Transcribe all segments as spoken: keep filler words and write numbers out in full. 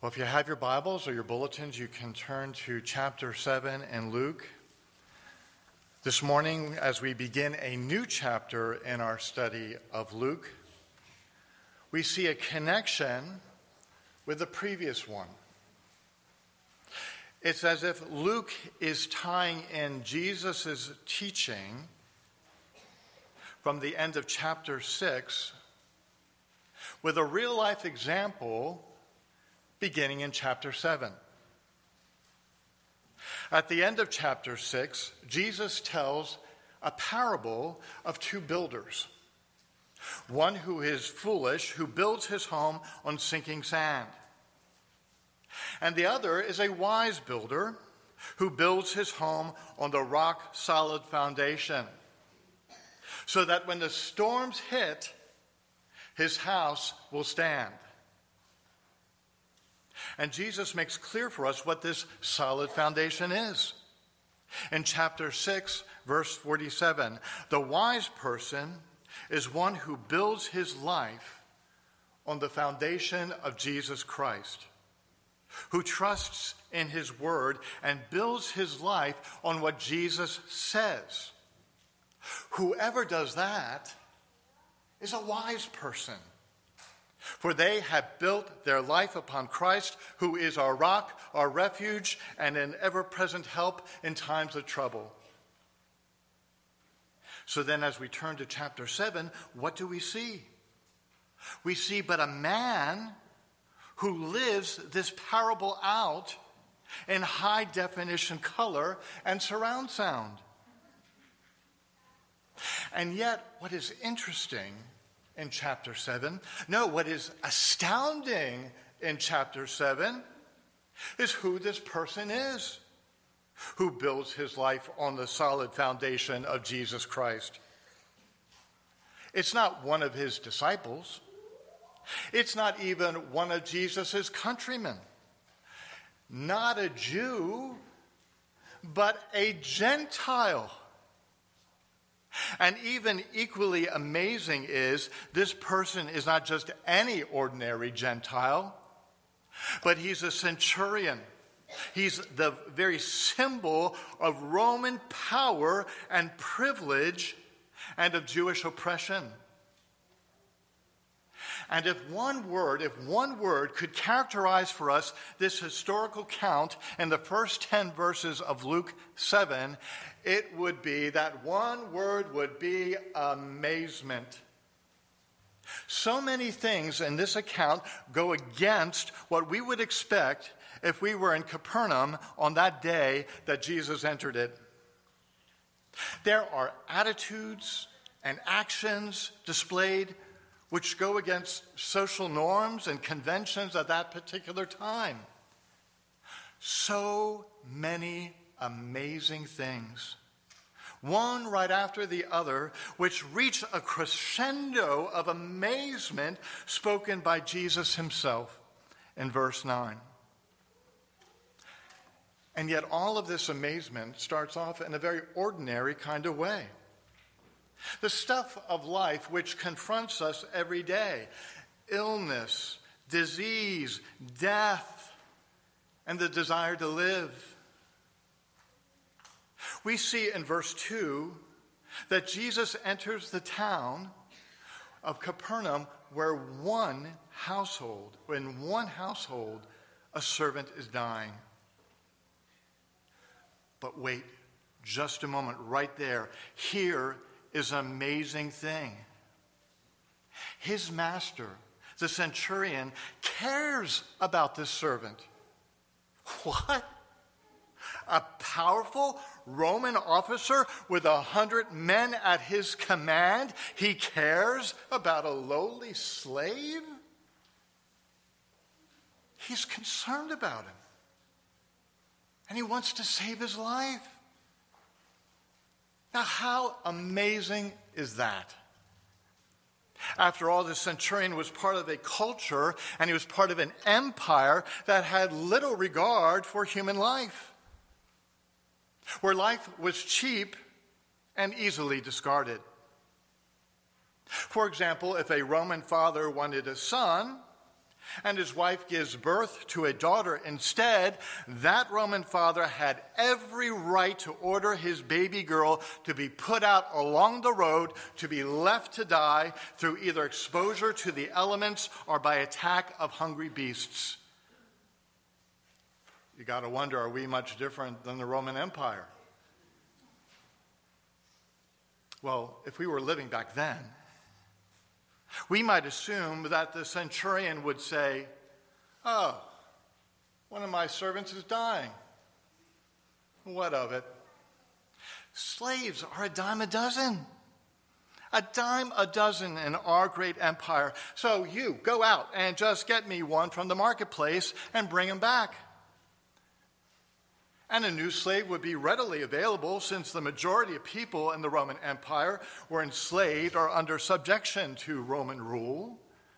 Well, if you have your Bibles or your bulletins, you can turn to chapter seven in Luke. This morning, as we begin a new chapter in our study of Luke, we see a connection with the previous one. It's as if Luke is tying in Jesus' teaching from the end of chapter six with a real-life example beginning in chapter seven. At the end of chapter six, Jesus tells a parable of two builders. One who is foolish, who builds his home on sinking sand. And the other is a wise builder who builds his home on the rock-solid foundation, so that when the storms hit, his house will stand. And Jesus makes clear for us what this solid foundation is. In chapter six, verse forty-seven, the wise person is one who builds his life on the foundation of Jesus Christ, who trusts in his word and builds his life on what Jesus says. Whoever does that is a wise person, for they have built their life upon Christ, who is our rock, our refuge, and an ever-present help in times of trouble. So then, as we turn to chapter seven, what do we see? We see but a man who lives this parable out in high-definition color and surround sound. And yet, what is interesting in chapter seven, no, what is astounding in chapter seven is who this person is who builds his life on the solid foundation of Jesus Christ. It's not one of his disciples. It's not even one of Jesus' countrymen. Not a Jew, but a Gentile. And even equally amazing is this person is not just any ordinary Gentile, but he's a centurion. He's the very symbol of Roman power and privilege and of Jewish oppression. And if one word, if one word could characterize for us this historical count in the first ten verses of Luke seven, it would be, that one word would be amazement. So many things in this account go against what we would expect if we were in Capernaum on that day that Jesus entered it. There are attitudes and actions displayed which go against social norms and conventions at that particular time. So many amazing things, one right after the other, which reach a crescendo of amazement spoken by Jesus himself in verse nine. And yet all of this amazement starts off in a very ordinary kind of way. The stuff of life which confronts us every day: illness, disease, death, and the desire to live. We see in verse two that Jesus enters the town of Capernaum where one household, in one household, a servant is dying. But wait just a moment right there. Here is an amazing thing. His master, the centurion, cares about this servant. What? A powerful Roman officer with a hundred men at his command, he cares about a lowly slave? He's concerned about him. And he wants to save his life. Now, how amazing is that? After all, the centurion was part of a culture and he was part of an empire that had little regard for human life, where life was cheap and easily discarded. For example, if a Roman father wanted a son, and his wife gives birth to a daughter instead, that Roman father had every right to order his baby girl to be put out along the road, to be left to die through either exposure to the elements or by attack of hungry beasts. You got to wonder, are we much different than the Roman Empire? Well, if we were living back then, we might assume that the centurion would say, "Oh, one of my servants is dying. What of it?" Slaves are a dime a dozen. A dime a dozen in our great empire. So you go out and just get me one from the marketplace and bring him back. And a new slave would be readily available, since the majority of people in the Roman Empire were enslaved or under subjection to Roman rule.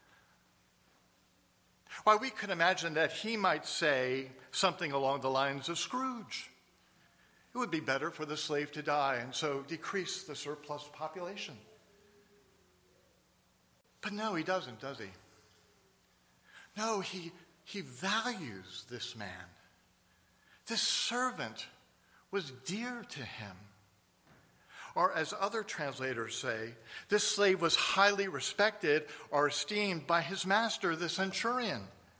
Why, we could imagine that he might say something along the lines of Scrooge. It would be better for the slave to die and so decrease the surplus population. But no, he doesn't, does he? No, he, he values this man. This servant was dear to him. Or as other translators say, this slave was highly respected or esteemed by his master, the centurion.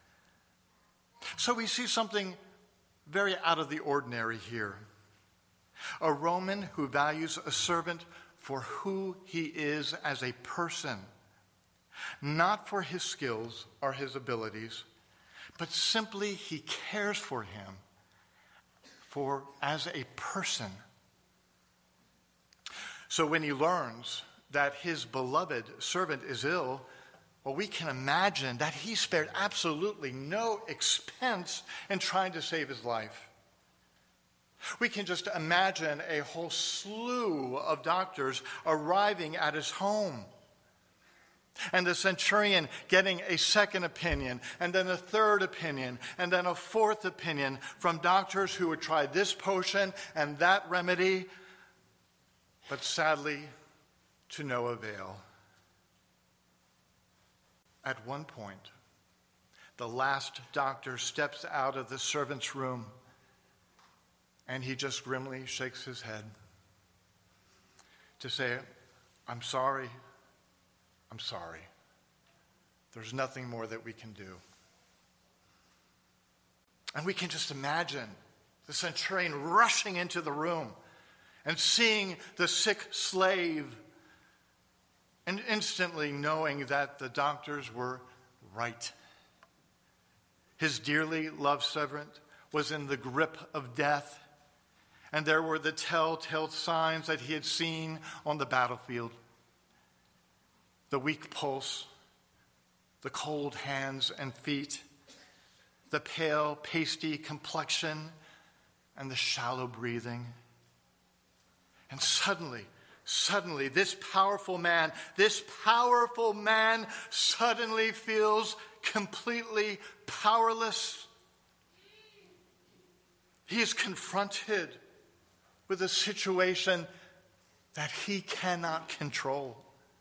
So we see something very out of the ordinary here. A Roman who values a servant for who he is as a person, not for his skills or his abilities, but simply he cares for him for as a person. So when he learns that his beloved servant is ill, well, we can imagine that he spared absolutely no expense in trying to save his life. We can just imagine a whole slew of doctors arriving at his home. And the centurion getting a second opinion, and then a third opinion, and then a fourth opinion from doctors who would try this potion and that remedy, but sadly, to no avail. At one point, the last doctor steps out of the servant's room, and he just grimly shakes his head to say, "I'm sorry. I'm sorry. There's nothing more that we can do." And we can just imagine the centurion rushing into the room and seeing the sick slave and instantly knowing that the doctors were right. His dearly loved servant was in the grip of death, and there were the telltale signs that he had seen on the battlefield. The weak pulse, the cold hands and feet, the pale, pasty complexion, and the shallow breathing. And suddenly, suddenly, this powerful man, this powerful man suddenly feels completely powerless. He is confronted with a situation that he cannot control.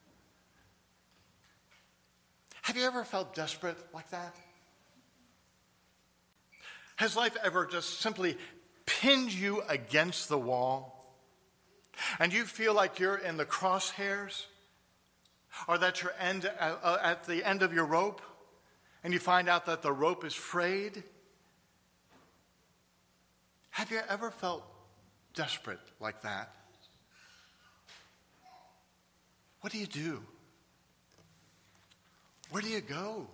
Have you ever felt desperate like that? Has life ever just simply pinned you against the wall and you feel like you're in the crosshairs, or that you're end, uh, at the end of your rope and you find out that the rope is frayed? Have you ever felt desperate like that? What do you do? Where do you go?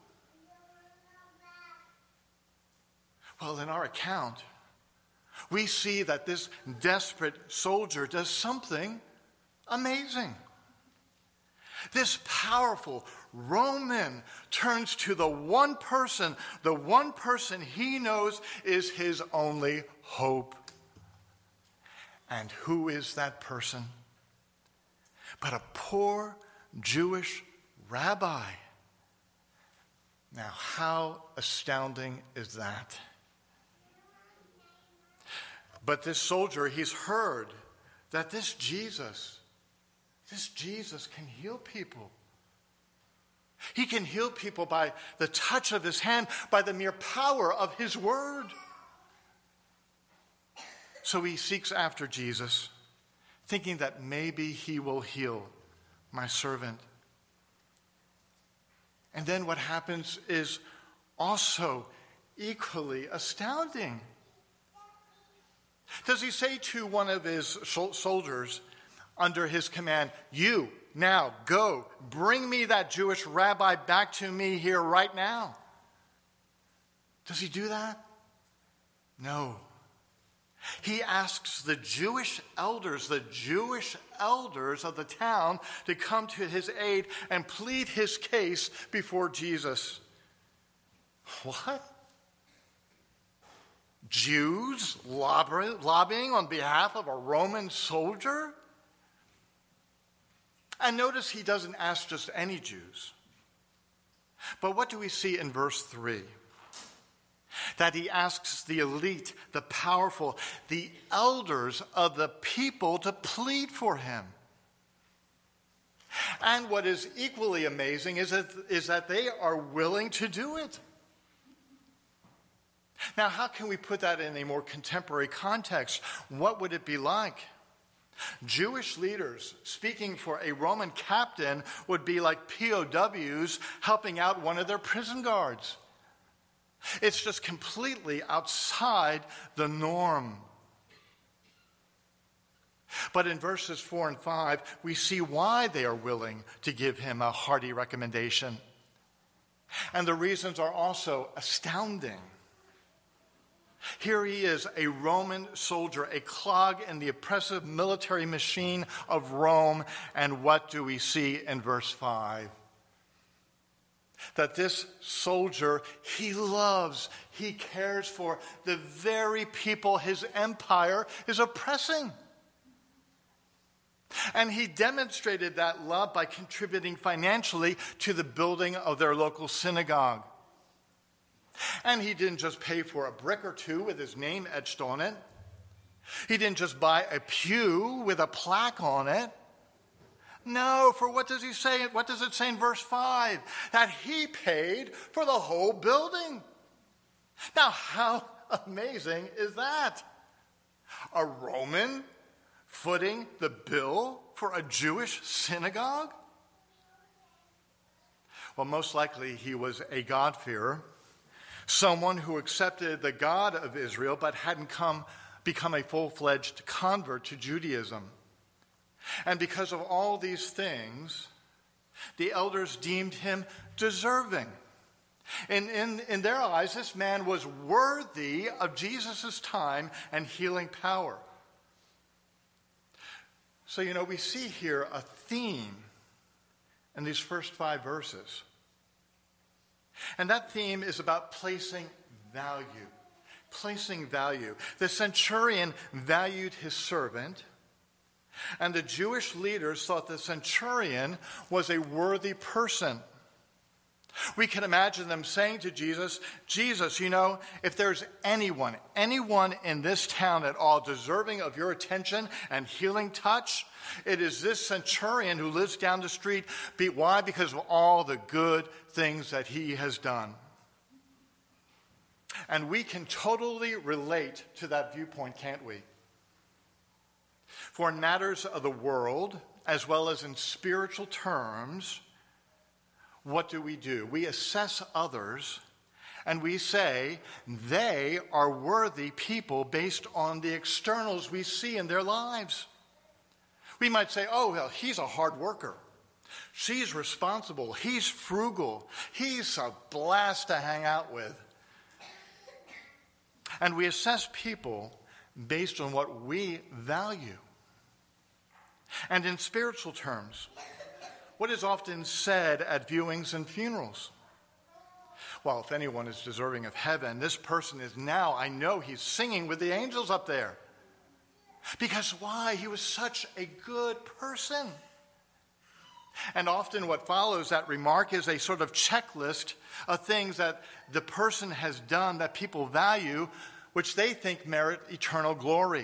Well, in our account, we see that this desperate soldier does something amazing. This powerful Roman turns to the one person, the one person he knows is his only hope. And who is that person? But a poor Jewish rabbi. Now, how astounding is that? But this soldier, he's heard that this Jesus, this Jesus can heal people. He can heal people by the touch of his hand, by the mere power of his word. So he seeks after Jesus, thinking that maybe he will heal my servant. And then what happens is also equally astounding. Does he say to one of his soldiers under his command, "You, now go, bring me that Jewish rabbi back to me here right now"? Does he do that? No. He asks the Jewish elders, the Jewish elders of the town, to come to his aid and plead his case before Jesus. What? Jews lobbying on behalf of a Roman soldier? And notice he doesn't ask just any Jews. But what do we see in verse three? That he asks the elite, the powerful, the elders of the people to plead for him. And what is equally amazing is that, is that they are willing to do it. Now, how can we put that in a more contemporary context? What would it be like? Jewish leaders speaking for a Roman captain would be like P O Ws helping out one of their prison guards. It's just completely outside the norm. But in verses four and five, we see why they are willing to give him a hearty recommendation. And the reasons are also astounding. Here he is, a Roman soldier, a clog in the oppressive military machine of Rome. And what do we see in verse five? That this soldier, he loves, he cares for the very people his empire is oppressing. And he demonstrated that love by contributing financially to the building of their local synagogue. And he didn't just pay for a brick or two with his name etched on it. He didn't just buy a pew with a plaque on it. No, for what does he say? What does it say in verse five? That he paid for the whole building. Now, how amazing is that? A Roman footing the bill for a Jewish synagogue? Well, most likely he was a God-fearer. Someone who accepted the God of Israel but hadn't come, become a full-fledged convert to Judaism. And because of all these things, the elders deemed him deserving. And in, in their eyes, this man was worthy of Jesus' time and healing power. So, you know, we see here a theme in these first five verses. And that theme is about placing value. Placing value. The centurion valued his servant, and the Jewish leaders thought the centurion was a worthy person. We can imagine them saying to Jesus, Jesus, you know, if there's anyone, anyone in this town at all deserving of your attention and healing touch, it is this centurion who lives down the street. Why? Because of all the good things that he has done. And we can totally relate to that viewpoint, can't we? For in matters of the world, as well as in spiritual terms, what do we do? We assess others and we say they are worthy people based on the externals we see in their lives. We might say, oh, well, he's a hard worker. She's responsible. He's frugal. He's a blast to hang out with. And we assess people based on what we value. And in spiritual terms, what is often said at viewings and funerals? Well, if anyone is deserving of heaven, this person is now, I know he's singing with the angels up there. Because why? He was such a good person. And often what follows that remark is a sort of checklist of things that the person has done that people value, which they think merit eternal glory.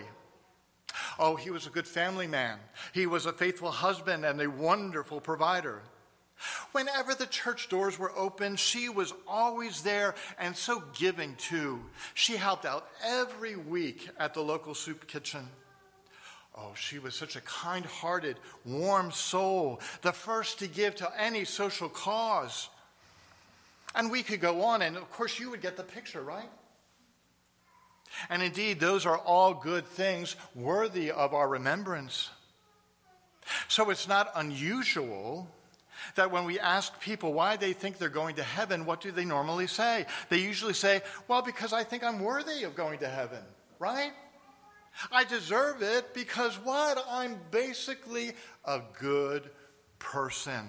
Oh, he was a good family man. He was a faithful husband and a wonderful provider. Whenever the church doors were open, she was always there and so giving too. She helped out every week at the local soup kitchen. Oh, she was such a kind-hearted, warm soul, the first to give to any social cause. And we could go on, and of course you would get the picture, right? And indeed, those are all good things worthy of our remembrance. So it's not unusual that when we ask people why they think they're going to heaven, what do they normally say? They usually say, well, because I think I'm worthy of going to heaven, right? I deserve it because what? I'm basically a good person.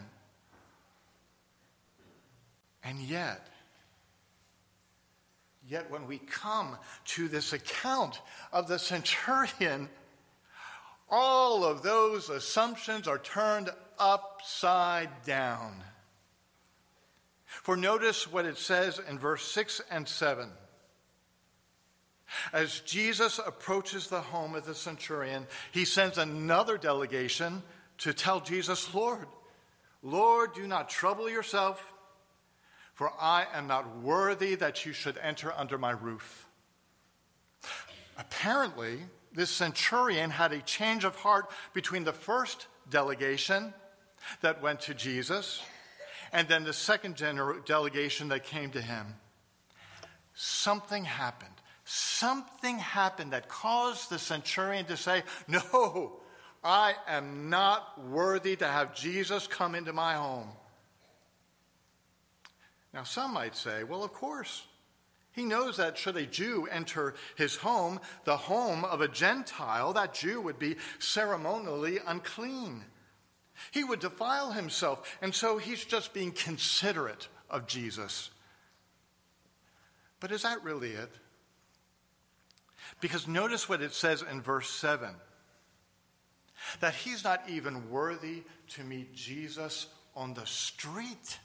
And yet, yet when we come to this account of the centurion, all of those assumptions are turned upside down. For notice what it says in verse six and seven. As Jesus approaches the home of the centurion, he sends another delegation to tell Jesus, Lord, Lord, do not trouble yourself, for I am not worthy that you should enter under my roof. Apparently, this centurion had a change of heart between the first delegation that went to Jesus and then the second gener- delegation that came to him. Something happened. Something happened that caused the centurion to say, no, I am not worthy to have Jesus come into my home. Now, some might say, well, of course. He knows that should a Jew enter his home, the home of a Gentile, that Jew would be ceremonially unclean. He would defile himself, and so he's just being considerate of Jesus. But is that really it? Because notice what it says in verse seven, that he's not even worthy to meet Jesus on the street.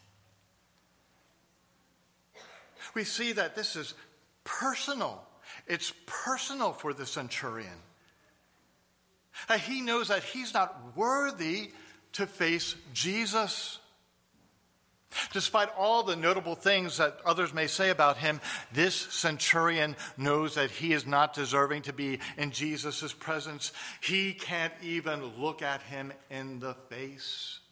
We see that this is personal. It's personal for the centurion. Uh, he knows that he's not worthy to face Jesus. Despite all the notable things that others may say about him, this centurion knows that he is not deserving to be in Jesus' presence. He can't even look at him in the face.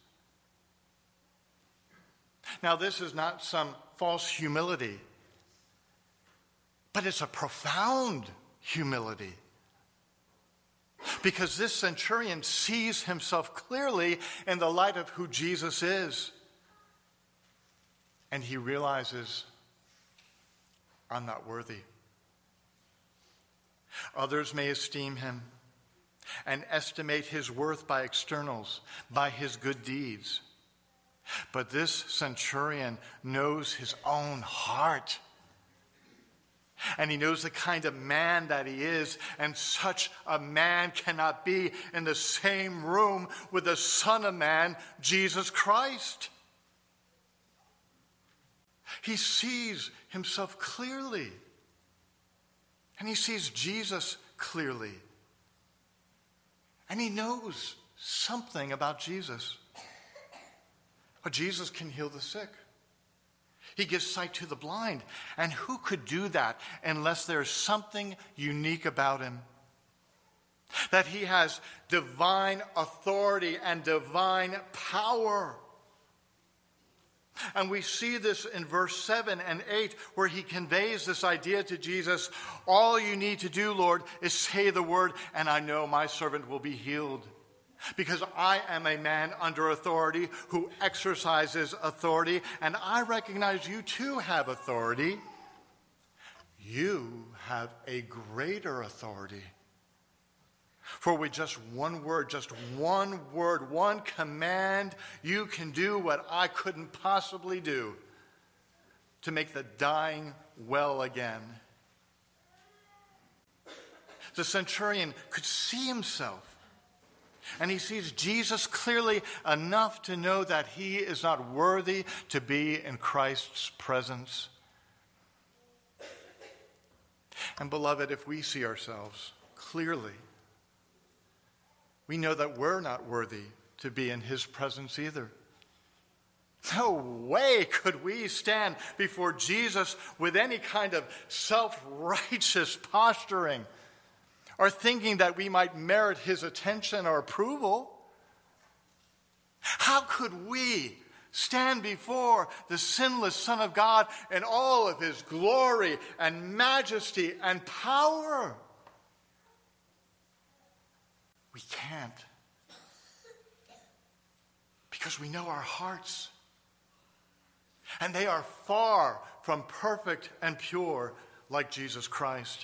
Now, this is not some false humility, but it's a profound humility. Because this centurion sees himself clearly in the light of who Jesus is. And he realizes, I'm not worthy. Others may esteem him and estimate his worth by externals, by his good deeds. But this centurion knows his own heart. And he knows the kind of man that he is, and such a man cannot be in the same room with the Son of Man, Jesus Christ. He sees himself clearly, and he sees Jesus clearly, and he knows something about Jesus. Oh, Jesus can heal the sick. He gives sight to the blind. And who could do that unless there's something unique about him? That he has divine authority and divine power. And we see this in verse seven and eight, where he conveys this idea to Jesus. All you need to do, Lord, is say the word, and I know my servant will be healed. Because I am a man under authority who exercises authority, and I recognize you too have authority. You have a greater authority. For with just one word, just one word, one command, you can do what I couldn't possibly do to make the dying well again. The centurion could see himself. And he sees Jesus clearly enough to know that he is not worthy to be in Christ's presence. And beloved, if we see ourselves clearly, we know that we're not worthy to be in his presence either. No way could we stand before Jesus with any kind of self-righteous posturing or thinking that we might merit his attention or approval. How could we stand before the sinless Son of God in all of his glory and majesty and power? We can't. Because we know our hearts. And they are far from perfect and pure like Jesus Christ.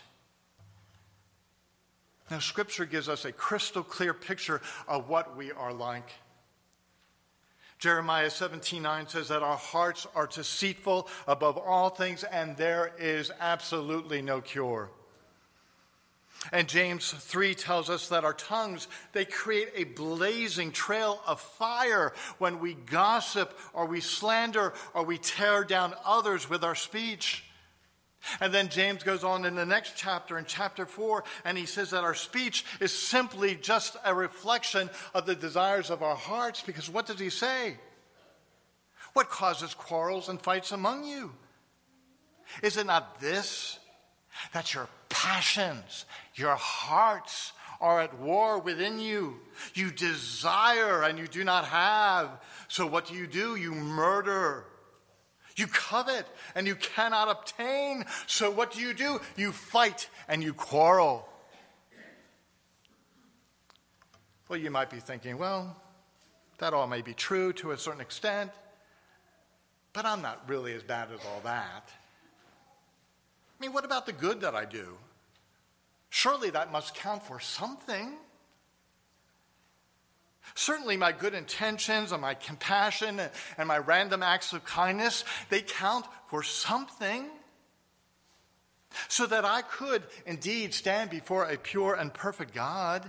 Now, Scripture gives us a crystal clear picture of what we are like. Jeremiah seventeen nine says that our hearts are deceitful above all things, and there is absolutely no cure. And James three tells us that our tongues, they create a blazing trail of fire when we gossip or we slander or we tear down others with our speech. And then James goes on in the next chapter, in chapter four, and he says that our speech is simply just a reflection of the desires of our hearts. Because what does he say? What causes quarrels and fights among you? Is it not this, that your passions, your hearts are at war within you? You desire and you do not have. So what do you do? You murder. You covet and you cannot obtain. So what do you do? You fight and you quarrel. Well, you might be thinking, well, that all may be true to a certain extent, but I'm not really as bad as all that. I mean, what about the good that I do? Surely that must count for something. Certainly my good intentions and my compassion and my random acts of kindness, they count for something. So that I could indeed stand before a pure and perfect God.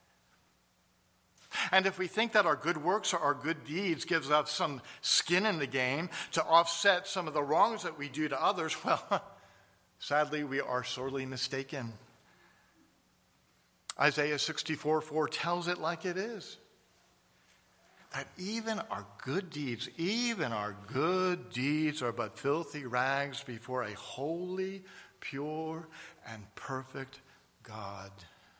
And if we think that our good works or our good deeds gives us some skin in the game to offset some of the wrongs that we do to others, well, sadly, we are sorely mistaken. Isaiah sixty-four four tells it like it is. That even our good deeds, even our good deeds are but filthy rags before a holy, pure, and perfect God.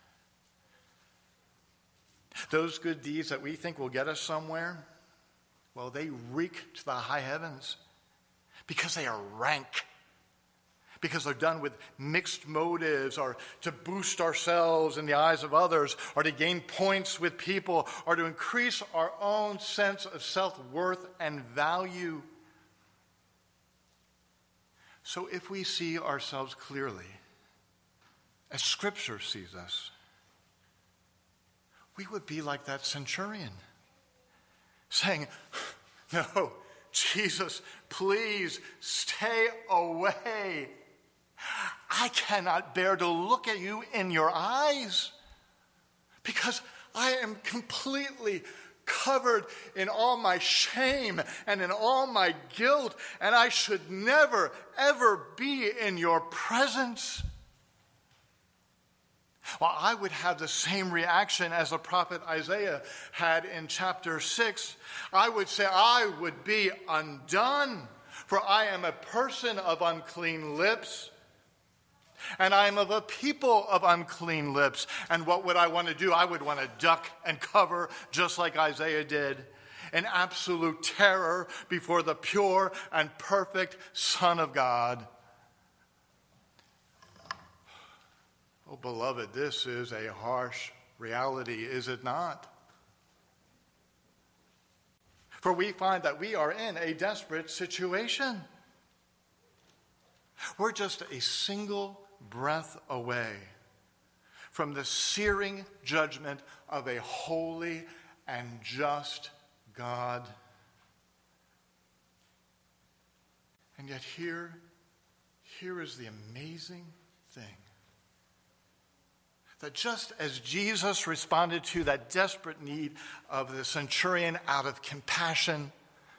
Those good deeds that we think will get us somewhere, well, they reek to the high heavens because they are rank. Because they're done with mixed motives, or to boost ourselves in the eyes of others, or to gain points with people, or to increase our own sense of self-worth and value. So if we see ourselves clearly, as Scripture sees us, we would be like that centurion, saying, "No, Jesus, please stay away. I cannot bear to look at you in your eyes because I am completely covered in all my shame and in all my guilt, and I should never, ever be in your presence." Well, I would have the same reaction as the prophet Isaiah had in chapter six. I would say, I would be undone, for I am a person of unclean lips, and I am of a people of unclean lips. And what would I want to do? I would want to duck and cover, just like Isaiah did, in absolute terror before the pure and perfect Son of God. Oh, beloved, this is a harsh reality, is it not? For we find that we are in a desperate situation. We're just a single breath away from the searing judgment of a holy and just God. And yet here, here is the amazing thing. That just as Jesus responded to that desperate need of the centurion out of compassion,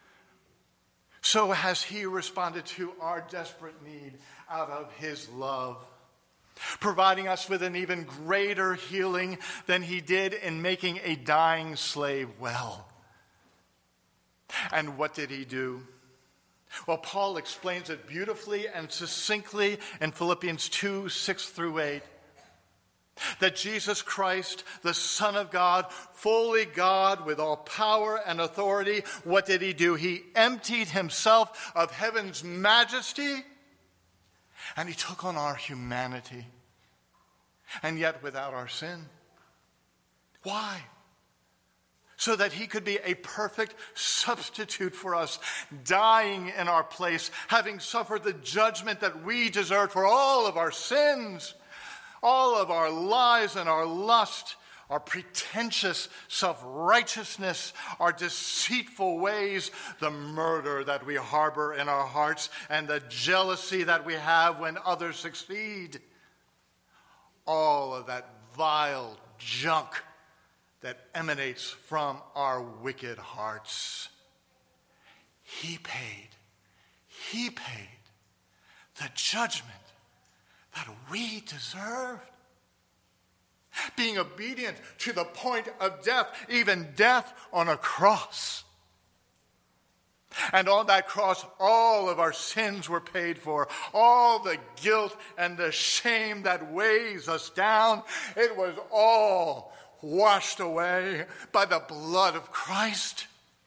so has he responded to our desperate need out of his love, providing us with an even greater healing than he did in making a dying slave well. And what did he do? Well, Paul explains it beautifully and succinctly in Philippians two, six through eight. That Jesus Christ, the Son of God, fully God with all power and authority, what did he do? He emptied himself of heaven's majesty, and he took on our humanity, and yet without our sin. Why? So that he could be a perfect substitute for us, dying in our place, having suffered the judgment that we deserved for all of our sins, all of our lies and our lust, our pretentious self-righteousness, our deceitful ways, the murder that we harbor in our hearts, and the jealousy that we have when others succeed. All of that vile junk that emanates from our wicked hearts. He paid, he paid the judgment that we deserved. Being obedient to the point of death, even death on a cross. And on that cross, all of our sins were paid for. All the guilt and the shame that weighs us down, it was all washed away by the blood of Christ.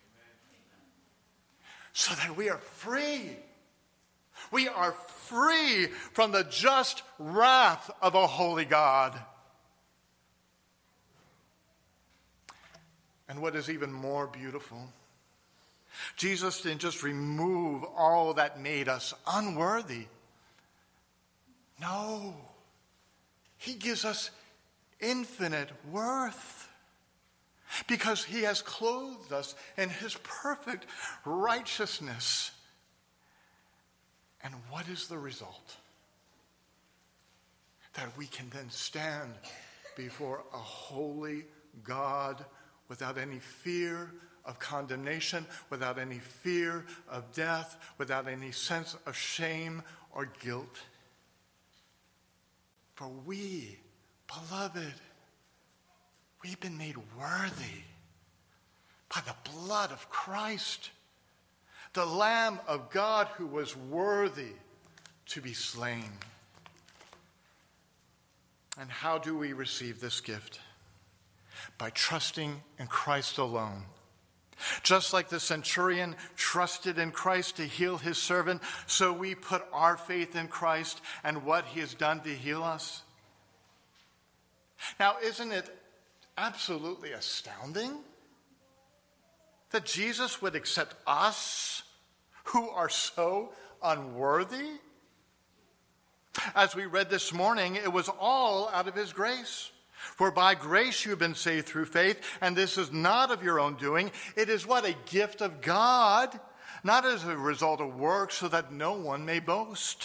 So that we are free. We are free from the just wrath of a holy God. And what is even more beautiful, Jesus didn't just remove all that made us unworthy. No, he gives us infinite worth because he has clothed us in his perfect righteousness. And what is the result? That we can then stand before a holy God without any fear of condemnation, without any fear of death, without any sense of shame or guilt. For we, beloved, we've been made worthy by the blood of Christ, the Lamb of God who was worthy to be slain. And how do we receive this gift? By trusting in Christ alone. Just like the centurion trusted in Christ to heal his servant, so we put our faith in Christ and what he has done to heal us. Now, isn't it absolutely astounding that Jesus would accept us who are so unworthy? As we read this morning, it was all out of his grace. For by grace you have been saved through faith, and this is not of your own doing. It is what? A gift of God, not as a result of works, so that no one may boast.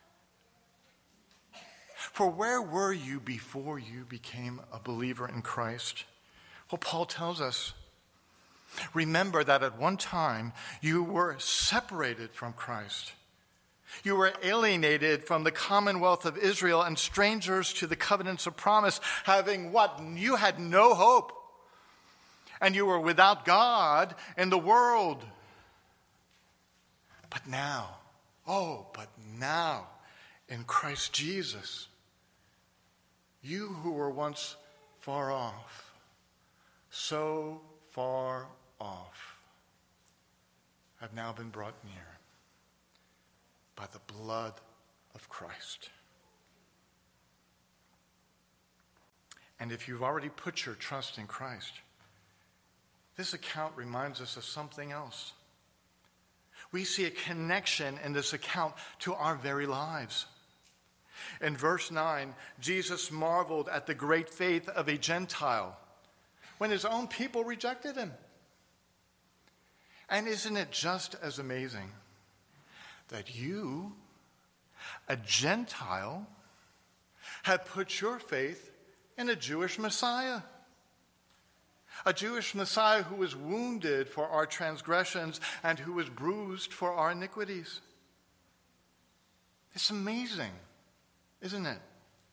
For where were you before you became a believer in Christ? Well, Paul tells us, remember that at one time you were separated from Christ. You were alienated from the commonwealth of Israel and strangers to the covenants of promise, having what? You had no hope. And you were without God in the world. But now, oh, but now, in Christ Jesus, you who were once far off, so far off, have now been brought near by the blood of Christ. And if you've already put your trust in Christ, this account reminds us of something else. We see a connection in this account to our very lives. In verse nine, Jesus marveled at the great faith of a Gentile when his own people rejected him. And isn't it just as amazing that you, a Gentile, have put your faith in a Jewish Messiah? A Jewish Messiah who was wounded for our transgressions and who was bruised for our iniquities. It's amazing, isn't it?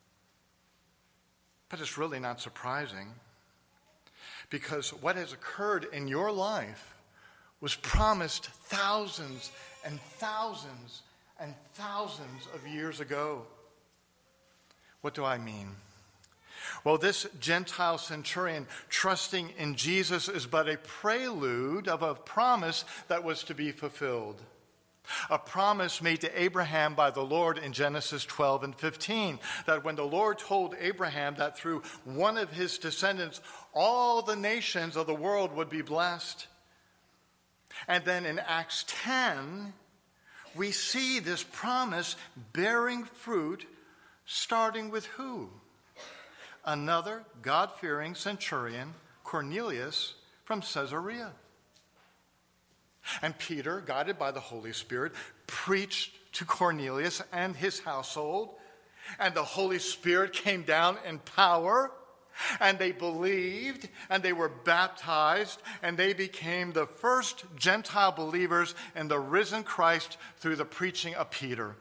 But it's really not surprising, because what has occurred in your life was promised thousands and thousands and thousands of years ago. What do I mean? Well, this Gentile centurion trusting in Jesus is but a prelude of a promise that was to be fulfilled. A promise made to Abraham by the Lord in Genesis twelve and fifteen, that when the Lord told Abraham that through one of his descendants, all the nations of the world would be blessed. And then in Acts ten, we see this promise bearing fruit, starting with who? Another God-fearing centurion, Cornelius, from Caesarea. And Peter, guided by the Holy Spirit, preached to Cornelius and his household. And the Holy Spirit came down in power. And they believed, and they were baptized, and they became the first Gentile believers in the risen Christ through the preaching of Peter.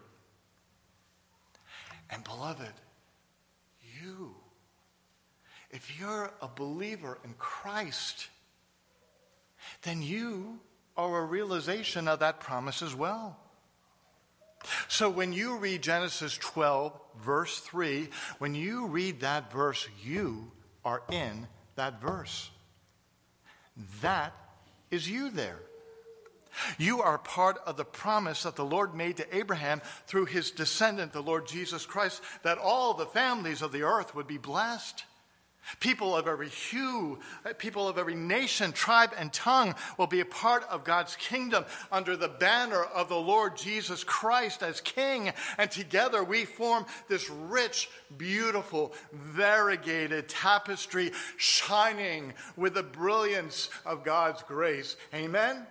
And beloved, you, if you're a believer in Christ, then you are a realization of that promise as well. So when you read Genesis twelve, verse three, when you read that verse, you are in that verse. That is you there. You are part of the promise that the Lord made to Abraham through his descendant, the Lord Jesus Christ, that all the families of the earth would be blessed. People of every hue, people of every nation, tribe, and tongue will be a part of God's kingdom under the banner of the Lord Jesus Christ as King. And together we form this rich, beautiful, variegated tapestry shining with the brilliance of God's grace. Amen?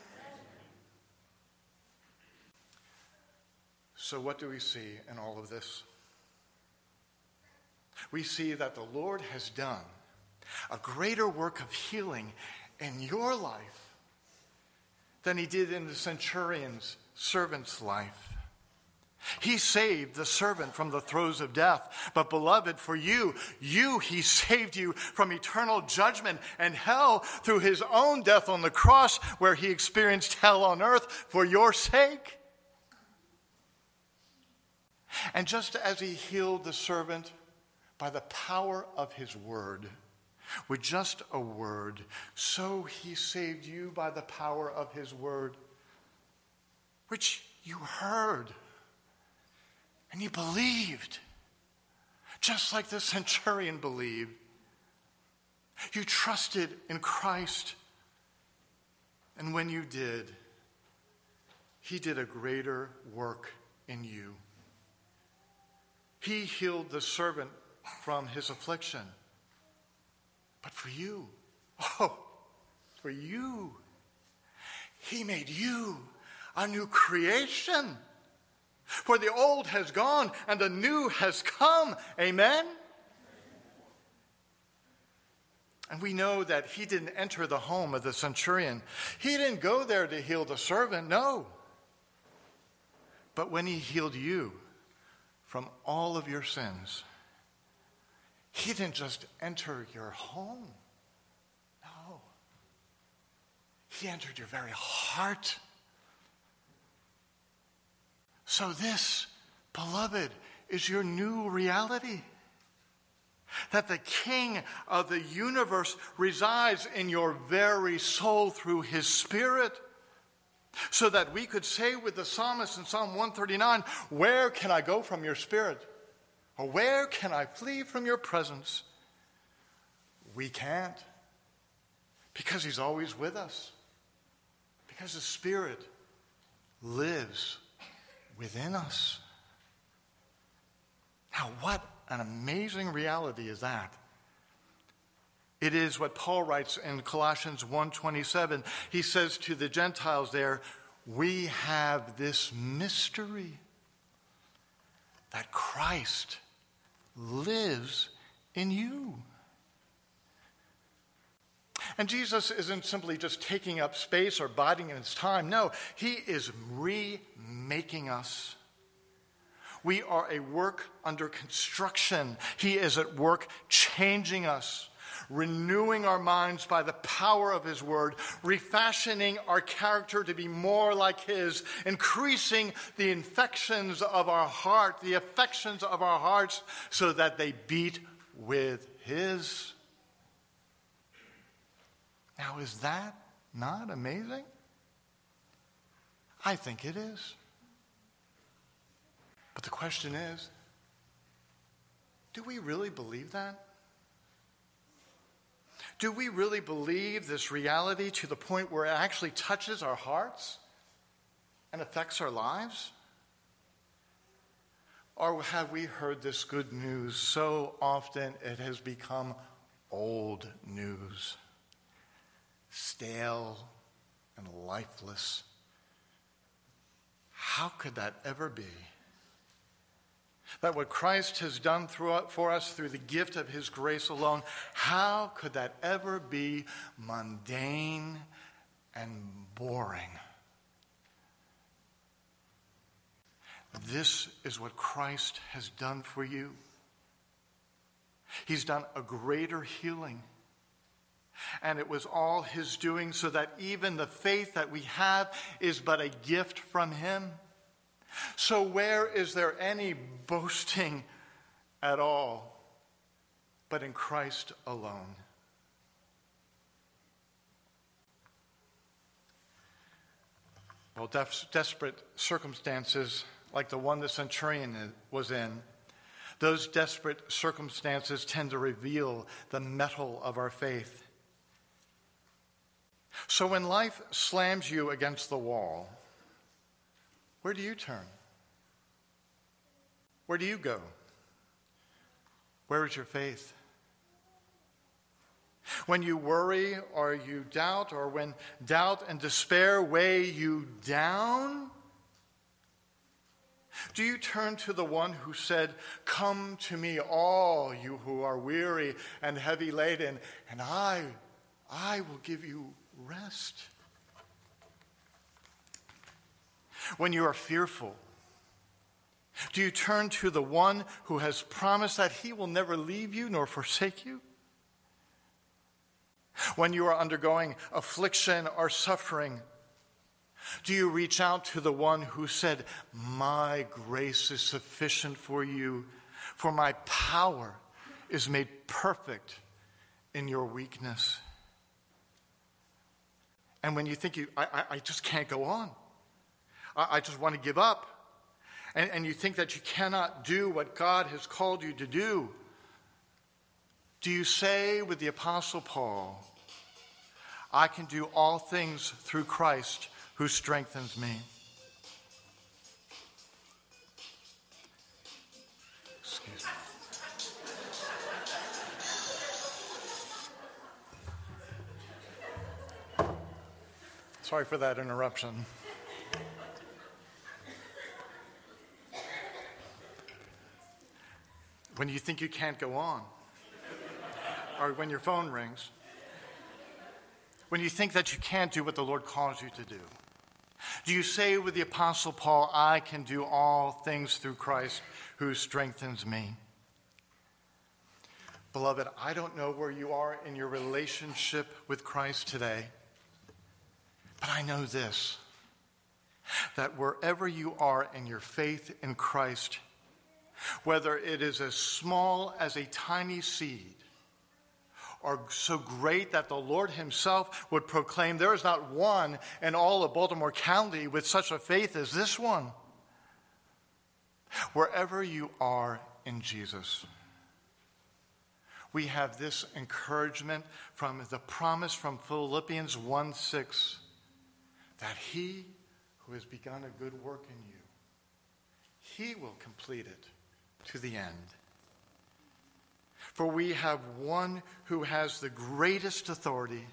So what do we see in all of this? We see that the Lord has done a greater work of healing in your life than he did in the centurion's servant's life. He saved the servant from the throes of death. But beloved, for you, you, he saved you from eternal judgment and hell through his own death on the cross, where he experienced hell on earth for your sake. And just as he healed the servant by the power of his word, with just a word, so he saved you by the power of his word, which you heard and you believed, just like the centurion believed. You trusted in Christ, and when you did, he did a greater work in you. He healed the servant from his affliction. But for you, oh, for you, he made you a new creation. For the old has gone and the new has come. Amen? And we know that he didn't enter the home of the centurion. He didn't go there to heal the servant, no. But when he healed you from all of your sins, he didn't just enter your home. No. He entered your very heart. So this, beloved, is your new reality. That the King of the universe resides in your very soul through his Spirit. So that we could say with the psalmist in Psalm one thirty-nine, where can I go from your Spirit? Or where can I flee from your presence? We can't. Because he's always with us. Because the Spirit lives within us. Now, what an amazing reality is that? It is what Paul writes in Colossians one twenty-seven. He says to the Gentiles there, we have this mystery that Christ lives in you. And Jesus isn't simply just taking up space or biding in his time. No, he is remaking us. We are a work under construction. He is at work changing us. renewing our minds by the power of his word, refashioning our character to be more like his, increasing the infections of our heart, the affections of our hearts, so that they beat with his. Now, is that not amazing? I think it is. But the question is, do we really believe that? Do we really believe this reality to the point where it actually touches our hearts and affects our lives? Or have we heard this good news so often it has become old news, stale and lifeless? How could that ever be? That what Christ has done through, for us through the gift of his grace alone, how could that ever be mundane and boring? This is what Christ has done for you. He's done a greater healing. And it was all his doing, so that even the faith that we have is but a gift from him. So where is there any boasting at all but in Christ alone? Well, des- desperate circumstances like the one the centurion was in, those desperate circumstances tend to reveal the mettle of our faith. So when life slams you against the wall, where do you turn? Where do you go? Where is your faith? When you worry or you doubt, or when doubt and despair weigh you down, do you turn to the one who said, "Come to me, all you who are weary and heavy laden, and I, I will give you rest"? When you are fearful, do you turn to the one who has promised that he will never leave you nor forsake you? When you are undergoing affliction or suffering, do you reach out to the one who said, "My grace is sufficient for you, for my power is made perfect in your weakness"? And when you think, you, I, I, I just can't go on, I, I just want to give up, and, and you think that you cannot do what God has called you to do, do you say with the Apostle Paul, "I can do all things through Christ who strengthens me"? Excuse me. Sorry for that interruption. When you think you can't go on, or when your phone rings, when you think that you can't do what the Lord calls you to do, do you say with the Apostle Paul, "I can do all things through Christ who strengthens me"? Beloved, I don't know where you are in your relationship with Christ today, but I know this, that wherever you are in your faith in Christ, whether it is as small as a tiny seed, or so great that the Lord himself would proclaim, "There is not one in all of Baltimore County with such a faith as this one." Wherever you are in Jesus, we have this encouragement from the promise from Philippians one six, that he who has begun a good work in you, he will complete it to the end. For we have one who has the greatest authority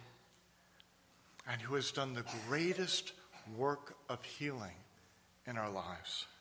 and who has done the greatest work of healing in our lives.